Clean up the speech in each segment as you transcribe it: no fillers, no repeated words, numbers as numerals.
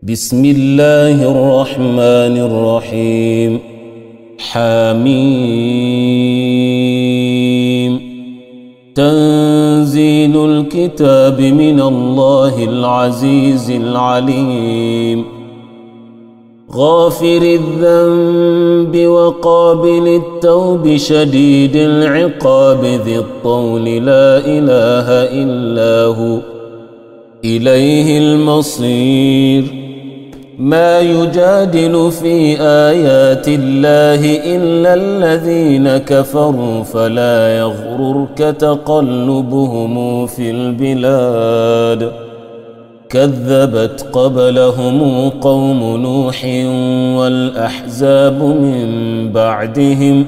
بسم الله الرحمن الرحيم. حميم. تنزيل الكتاب من الله العزيز العليم. غافر الذنب وقابل التوب شديد العقاب ذي الطول لا إله إلا هو إليه المصير. ما يجادل في آيات الله إلا الذين كفروا فلا يغررك تقلبهم في البلاد. كذبت قبلهم قوم نوح والأحزاب من بعدهم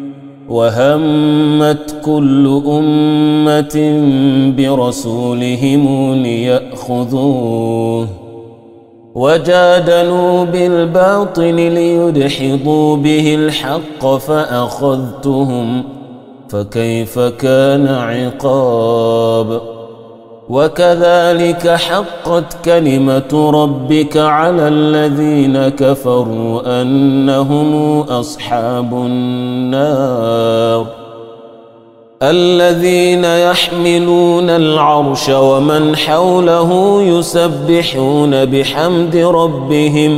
وهمت كل أمة برسولهم ليأخذوه وجادلوا بالباطل ليدحضوا به الحق فأخذتهم فكيف كان عقاب. وكذلك حقت كلمة ربك على الذين كفروا أنهم أصحاب النار. الذين يحملون العرش ومن حوله يسبحون بحمد ربهم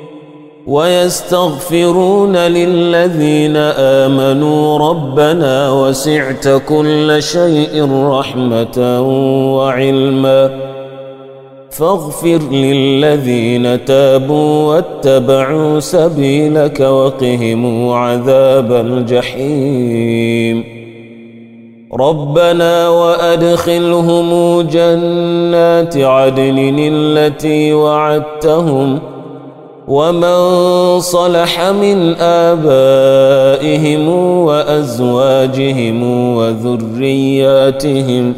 ويستغفرون للذين آمنوا ربنا وسعت كل شيء رحمة وعلما فاغفر للذين تابوا واتبعوا سبيلك وقهم عذاب الجحيم. ربنا وأدخلهم جنات عدن التي وعدتهم ومن صلح من آبائهم وأزواجهم وذرياتهم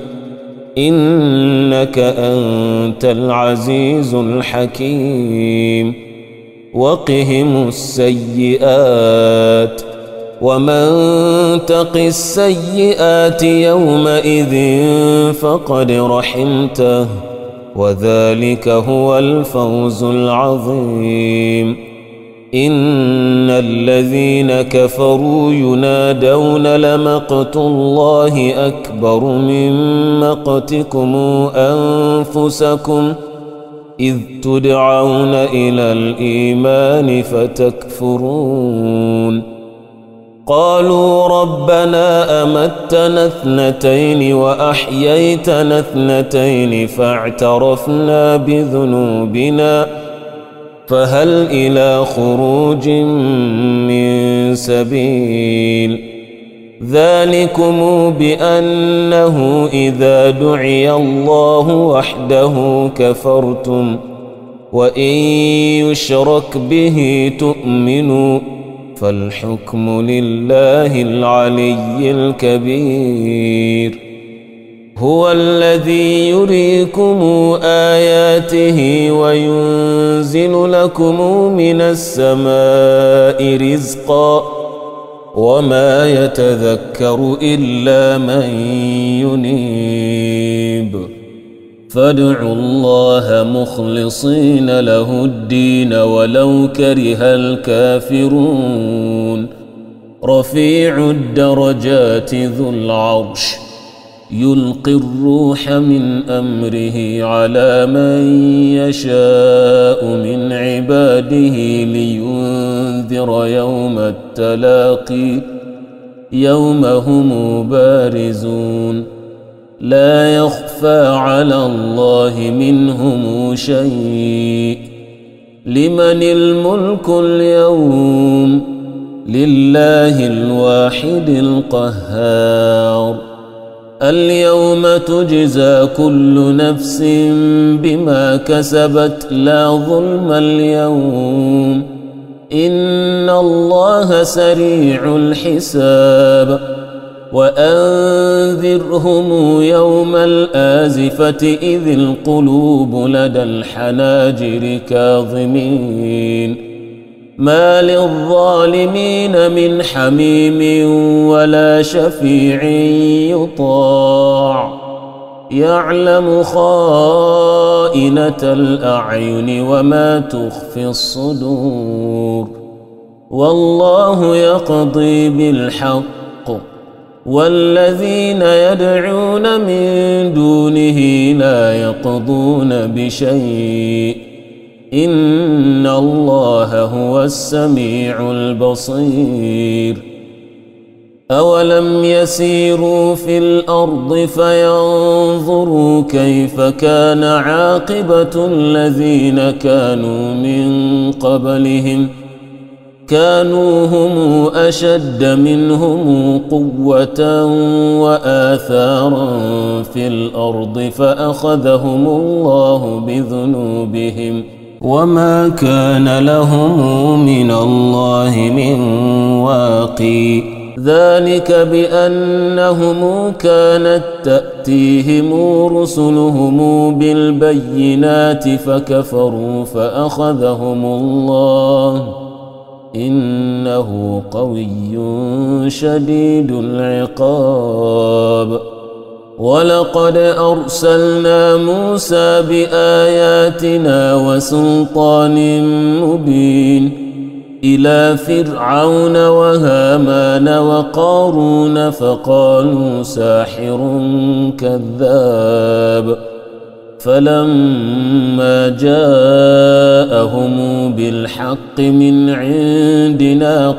إنك أنت العزيز الحكيم. وقهم السيئات ومن تق السيئات يومئذ فقد رحمته وذلك هو الفوز العظيم. إن الذين كفروا ينادون لمقت الله أكبر من مقتكم أنفسكم إذ تدعون إلى الإيمان فتكفرون. قالوا ربنا أمتنا اثنتين وأحييتنا اثنتين فاعترفنا بذنوبنا فهل إلى خروج من سبيل. ذلكم بأنه إذا دعي الله وحده كفرتم وإن يشرك به تؤمنوا فالحكم لله العلي الكبير. هو الذي يريكم آياته وينزل لكم من السماء رزقا وما يتذكر إلا من ينيب. فادعوا الله مخلصين له الدين ولو كره الكافرون. رفيع الدرجات ذو العرش يلقي الروح من أمره على من يشاء من عباده لينذر يوم التلاقي يوم هم بارزون لا يخفى على الله منهم شيء. لمن الملك اليوم لله الواحد القهار. اليوم تجزى كل نفس بما كسبت لا ظلم اليوم إن الله سريع الحساب. وأنذرهم يوم الآزفة إذ القلوب لدى الحناجر كاظمين ما للظالمين من حميم ولا شفيع يطاع يعلم خائنة الأعين وما تخفي الصدور والله يقضي بالحق والذين يدعون من دونه لا يقضون بشيء إن الله هو السميع البصير أولم يسيروا في الأرض فينظروا كيف كان عاقبة الذين كانوا من قبلهم كانوا هم أشد منهم قوة وآثارا في الأرض فأخذهم الله بذنوبهم وما كان لهم من الله من واقي ذلك بأنهم كانت تأتيهم رسلهم بالبينات فكفروا فأخذهم الله إنه قوي شديد العقاب ولقد أرسلنا موسى بآياتنا وسلطان مبين إلى فرعون وهامان وقارون فقالوا ساحر كذاب فلما جاءهم بالحق من عندنا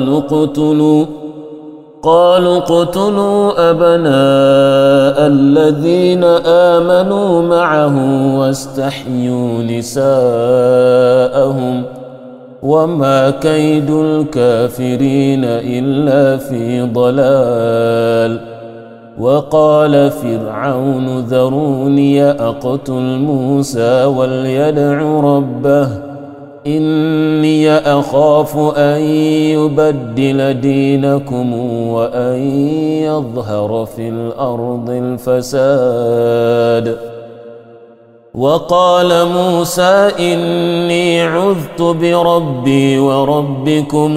قالوا اقتلوا أبناء الذين آمنوا معه واستحيوا نساءهم وما كيد الكافرين إلا في ضلال وقال فرعون ذروني أقتل موسى وليدع ربه إني أخاف أن يبدل دينكم وأن يظهر في الأرض الفساد وقال موسى إني عذت بربي وربكم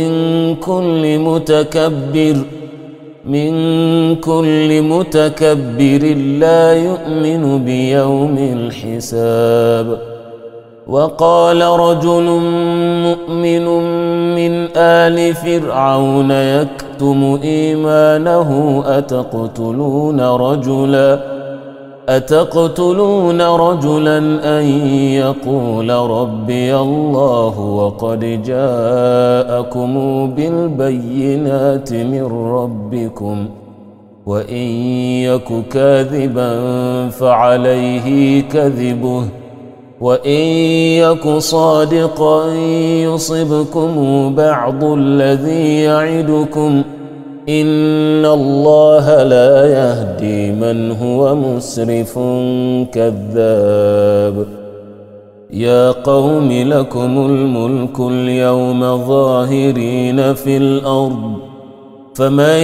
من كل متكبر لا يؤمن بيوم الحساب وقال رجل مؤمن من آل فرعون يكتم إيمانه أتقتلون رجلا أن يقول ربي الله وقد جاءكم بالبينات من ربكم وإن يك كاذبا فعليه كذبه وإن يك صادقا يصبكم بعض الذي يعدكم إن الله لا يهدي من هو مسرف كذاب يا قوم لكم الملك اليوم ظاهرين في الأرض فمن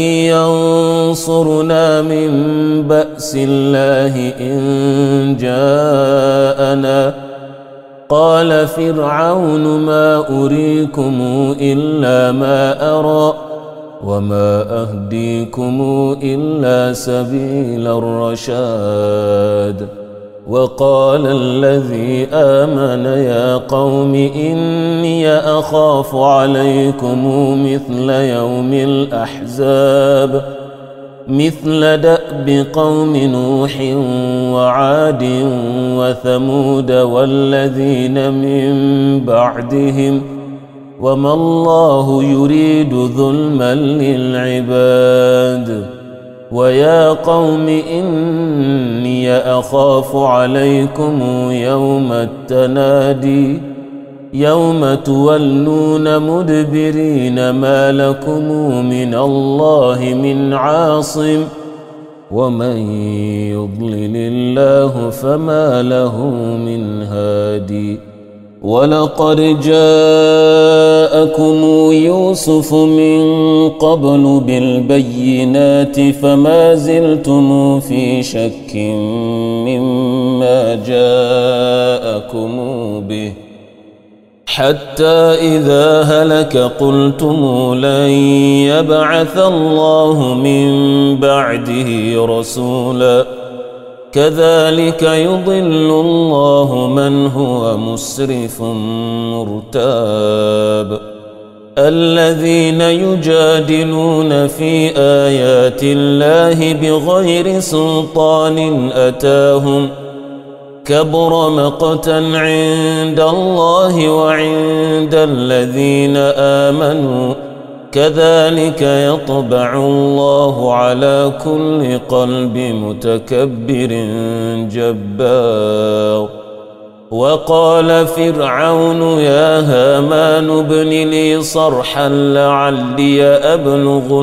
ينصرنا من بأس الله إن جاءنا قال فرعون ما أريكم إلا ما أرى وما أهديكم إلا سبيل الرشاد وقال الذي آمن يا قوم إني أخاف عليكم مثل يوم الأحزاب مثل دأب قوم نوح وعاد وثمود والذين من بعدهم وما الله يريد ظلما للعباد ويا قوم إني أخاف عليكم يوم التنادي يوم تولون مدبرين ما لكم من الله من عاصم ومن يضلل الله فما له من هادي ولقد جاءكم يوسف من قبل بالبينات فما زلتم في شك مما جاءكم به حتى إذا هلك قلتم لن يبعث الله من بعده رسولا كذلك يضل الله من هو مسرف مرتاب الذين يجادلون في آيات الله بغير سلطان أتاهم كبر مقتا عند الله وعند الذين آمنوا كذلك يطبع الله على كل قلب متكبر جبار وقال فرعون يا هامان ابن لي صرحا لعلي أبلغ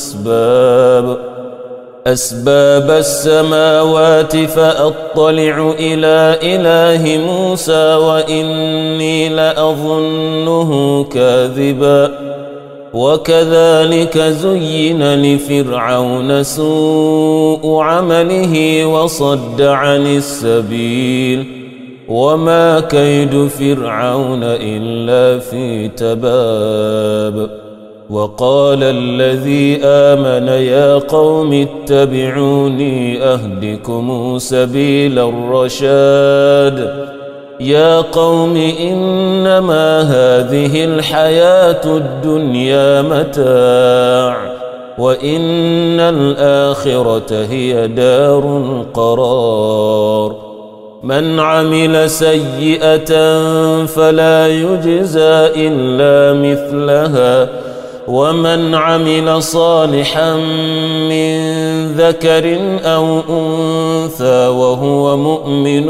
أسباب السماوات فأطلع إلى إله موسى وإني لأظنه كاذبا وكذلك زين لفرعون سوء عمله وصد عن السبيل وما كيد فرعون إلا في تباب وقال الذي آمن يا قوم اتبعوني أهدكم سبيل الرشاد يا قوم إنما هذه الحياة الدنيا متاع وإن الآخرة هي دار القرار من عمل سيئة فلا يجزى إلا مثلها ومن عمل صالحا من ذكر أو أنثى وهو مؤمن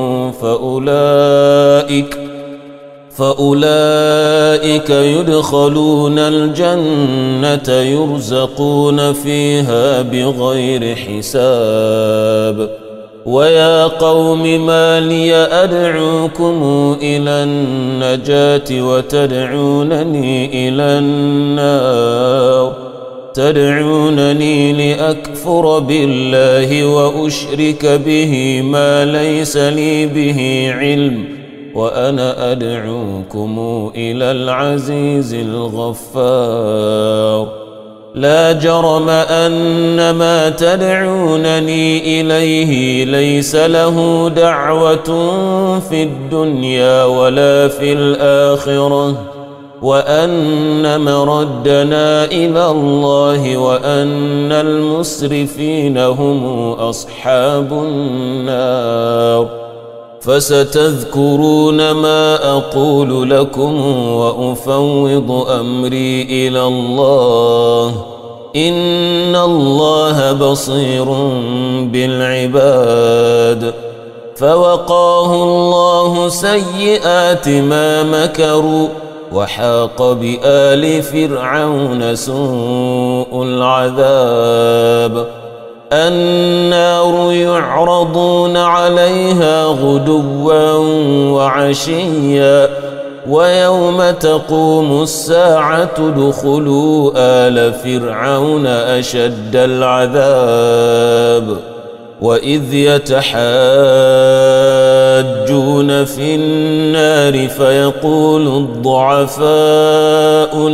فأولئك يدخلون الجنة يرزقون فيها بغير حساب ويا قوم ما لي أدعوكم إلى النجاة وتدعونني إلى النار تدعونني لأكفر بالله وأشرك به ما ليس لي به علم وأنا أدعوكم إلى العزيز الغفار لا جرم أن ما تدعونني إليه ليس له دعوة في الدنيا ولا في الآخرة وأن مردنا إلى الله وأن المسرفين هم أصحاب النار فستذكرون ما أقول لكم وأفوض أمري إلى الله إن الله بصير بالعباد فوقاه الله سيئات ما مكروا وحاق بآل فرعون سوء العذاب النار يعرضون عليها غدوا وعشيا ويوم تقوم الساعة ادخلوا آل فرعون أشد العذاب وإذ يتحاجون في النار فيقول الضعفاء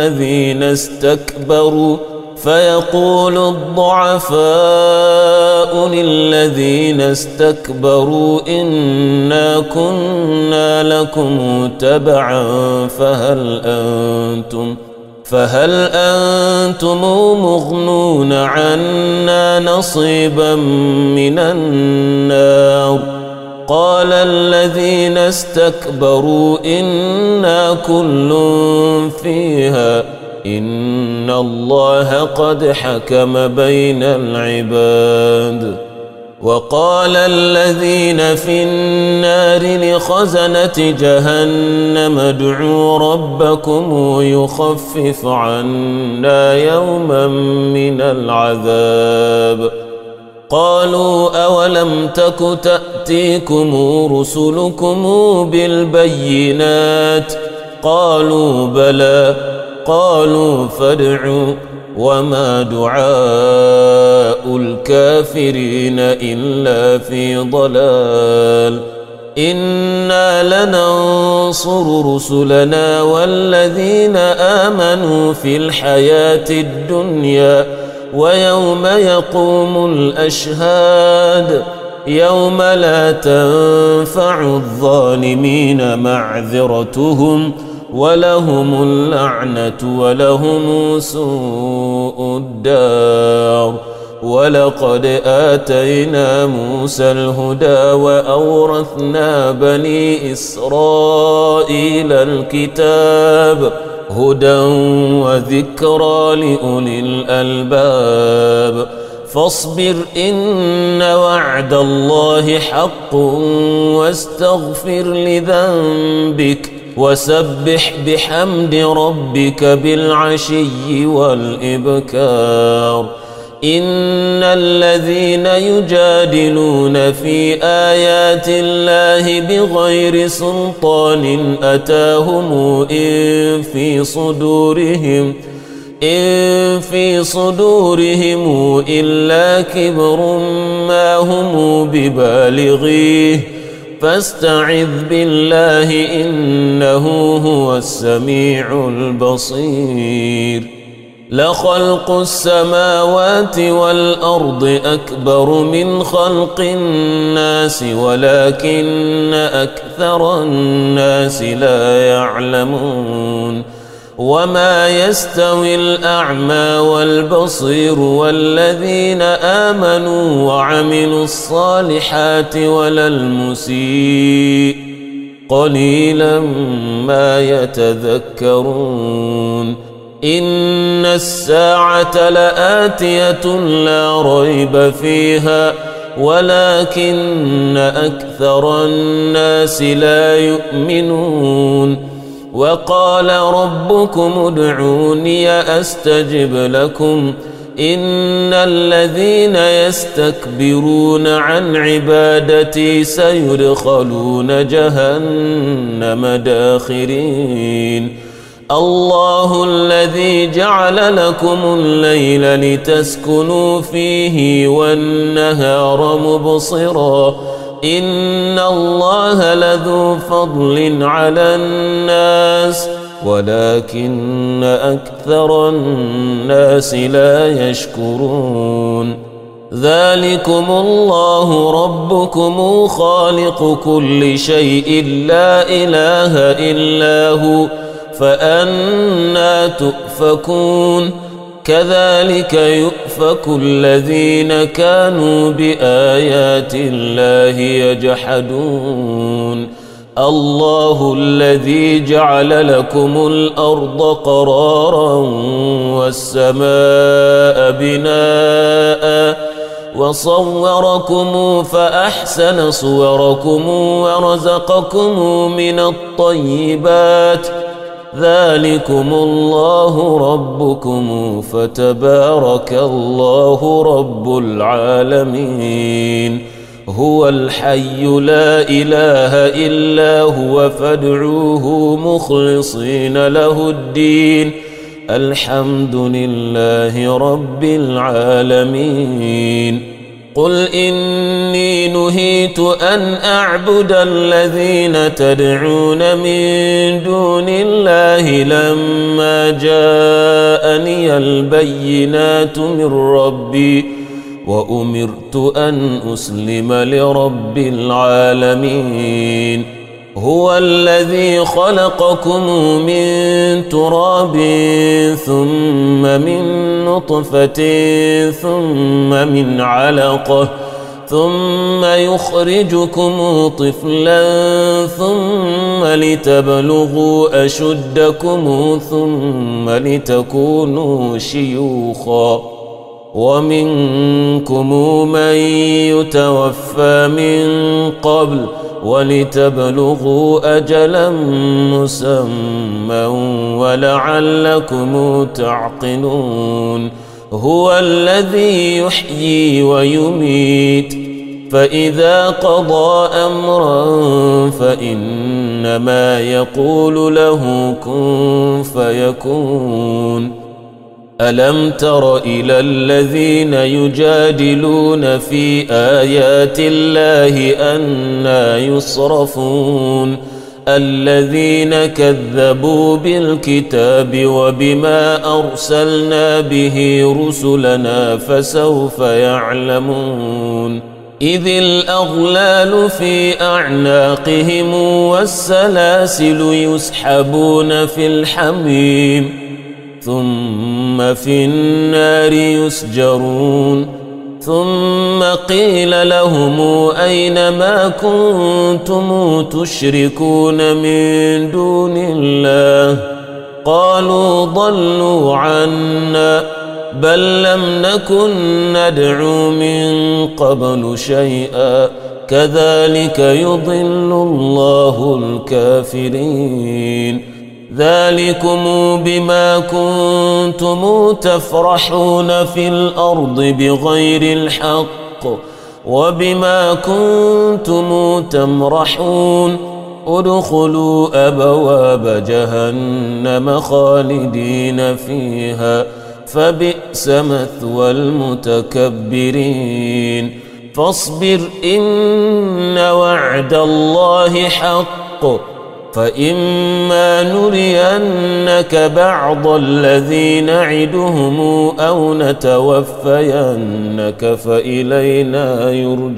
للذين استكبروا إنا كنا لكم تبعا فهل أنتم مغنون عنا نصيبا من النار قال الذين استكبروا إنا كل فيها إن الله قد حكم بين العباد وقال الذين في النار لخزنة جهنم ادعوا ربكم يخفف عنا يوما من العذاب قالوا أولم تك تأتيكم رسلكم بالبينات قالوا بلى قالوا فادعوا وما دعاء الكافرين إلا في ضلال إنا لننصر رسلنا والذين آمنوا في الحياة الدنيا ويوم يقوم الأشهاد يوم لا تنفع الظالمين معذرتهم ولهم اللعنة ولهم سوء الدار. ولقد آتينا موسى الهدى وأورثنا بني إسرائيل الكتاب هدى وذكرى لأولي الألباب. فاصبر إن وعد الله حق واستغفر لذنبك وسبح بحمد ربك بالعشي والإبكار. إن الذين يجادلون في آيات الله بغير سلطان أتاهم إن في صدورهم إلا كبر ما هم ببالغيه فاستعذ بالله إنه هو السميع البصير. لخلق السماوات والأرض أكبر من خلق الناس ولكن أكثر الناس لا يعلمون. وما يستوي الأعمى والبصير والذين آمنوا وعملوا الصالحات ولا المسيء قليلا ما يتذكرون. إن الساعة لآتية لا ريب فيها ولكن أكثر الناس لا يؤمنون. وقال ربكم ادعوني أستجب لكم إن الذين يستكبرون عن عبادتي سيدخلون جهنم داخرين. الله الذي جعل لكم الليل لتسكنوا فيه والنهار مبصرا إن الله لذو فضل على الناس ولكن أكثر الناس لا يشكرون. ذلكم الله ربكم خالق كل شيء لا إله إلا هو فأنى تؤفكون. كذلك يؤفك الذين كانوا بآيات الله يجحدون. الله الذي جعل لكم الأرض قرارا والسماء بناء وصوركم فأحسن صوركم ورزقكم من الطيبات ذلكم الله ربكم فتبارك الله رب العالمين. هو الحي لا إله إلا هو فادعوه مخلصين له الدين الحمد لله رب العالمين. قل إني نهيت أن أعبد الذين تدعون من دون الله لما جاءني البينات من ربي وأمرت أن أسلم لرب العالمين. هو الذي خلقكم من تراب ثم من نطفة ثم من علقة ثم يخرجكم طفلا ثم لتبلغوا أشدكم ثم لتكونوا شيوخا ومنكم من يتوفى من قبل ولتبلغوا أجلا مسمى ولعلكم تعقلون. هو الذي يحيي ويميت فإذا قضى أمرا فإنما يقول له كن فيكون. ألم تر إلى الذين يجادلون في آيات الله أنى يصرفون الذين كذبوا بالكتاب وبما أرسلنا به رسلنا فسوف يعلمون. إذ الأغلال في أعناقهم والسلاسل يسحبون في الحميم ثم في النار يسجرون ثم قيل لهم أين ما كنتم تشركون من دون الله قالوا ضلوا عنا بل لم نكن ندعو من قبل شيئا كذلك يضل الله الكافرين ذلكم بما كنتم تفرحون في الأرض بغير الحق وبما كنتم تمرحون ادخلوا أبواب جهنم خالدين فيها فبئس مثوى المتكبرين فاصبر إن وعد الله حق فإما نرينك بعض الذي نعدهم أو نتوفينك فإلينا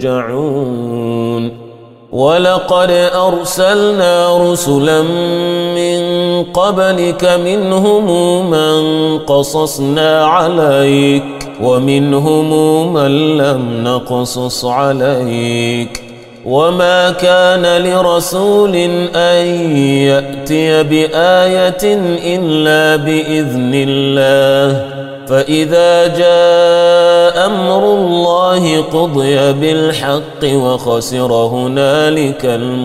يرجعون ولقد أرسلنا رسلا من قبلك منهم من قصصنا عليك ومنهم من لم نقصص عليك وما كان لرسول أن يأتي بآية إلا بإذن الله فإذا جاء أمر الله قضي بالحق وخسر هنالك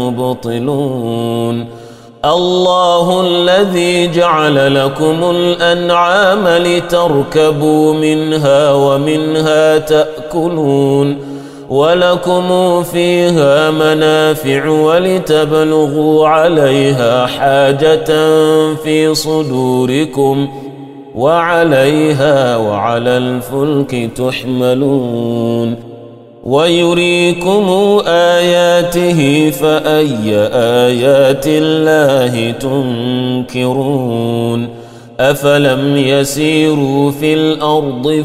المبطلون الله الذي جعل لكم الأنعام لتركبوا منها ومنها تأكلون ولكم فيها منافع ولتبلغوا عليها حاجة في صدوركم وعليها وعلى الفلك تحملون ويريكم آياته فأي آيات الله تنكرون أفلم يسيروا في الأرض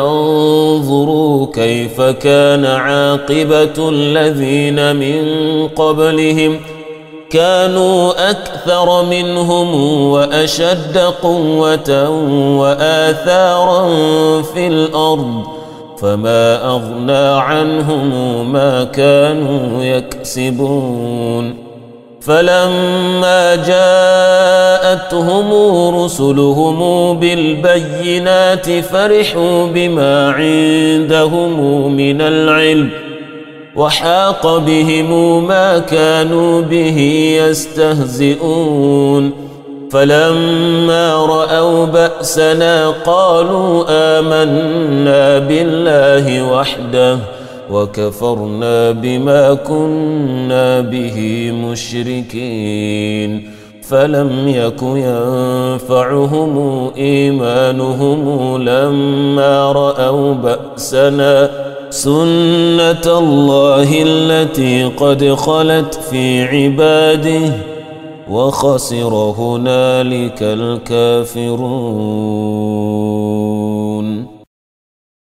فينظروا كيف كان عاقبة الذين من قبلهم كانوا أكثر منهم وأشد قوة وآثارا في الأرض فما أغنى عنهم ما كانوا يكسبون فلما جاءتهم رسلهم بالبينات فرحوا بما عندهم من العلم وحاق بهم ما كانوا به يستهزئون فلما رأوا بأسنا قالوا آمنا بالله وحده وكفرنا بما كنا به مشركين فلم يك ينفعهم إيمانهم لما رأوا بأسنا سنة الله التي قد خلت في عباده وخسر هنالك الكافرون